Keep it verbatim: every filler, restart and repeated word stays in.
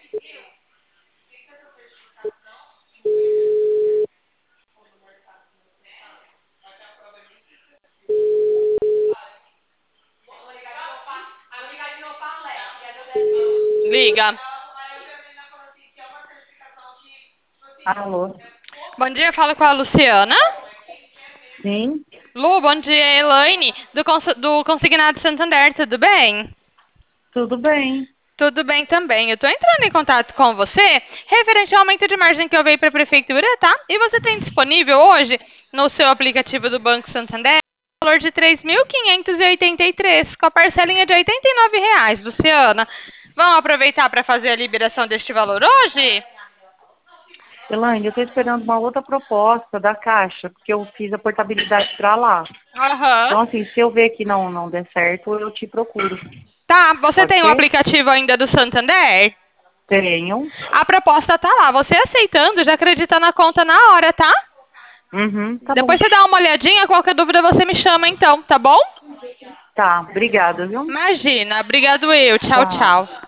Liga. Alô? Bom dia, fala com a Luciana. Sim, Lu, bom dia, Elaine, do, Cons- do Consignado Santander, tudo bem? tudo bem. Tudo bem também. Eu estou entrando em contato com você referente ao aumento de margem que eu veio para a prefeitura, tá? E você tem disponível hoje no seu aplicativo do Banco Santander o valor de três mil quinhentos e oitenta e três, com a parcelinha de oitenta e nove reais, Luciana. Vamos aproveitar para fazer a liberação deste valor hoje? Elaine, eu estou esperando uma outra proposta da Caixa, porque eu fiz a portabilidade para lá. Aham. Então, assim, se eu ver que não, não der certo, eu te procuro. Tá, você Pode tem o ser? aplicativo ainda do Santander? Tenho. A proposta tá lá. Você aceitando, já acredita na conta na hora, tá? Uhum, tá bom. Depois você dá uma olhadinha, qualquer dúvida você me chama então, tá bom? Tá, obrigada, viu? Imagina. Obrigado eu. Tchau, Tchau. tchau.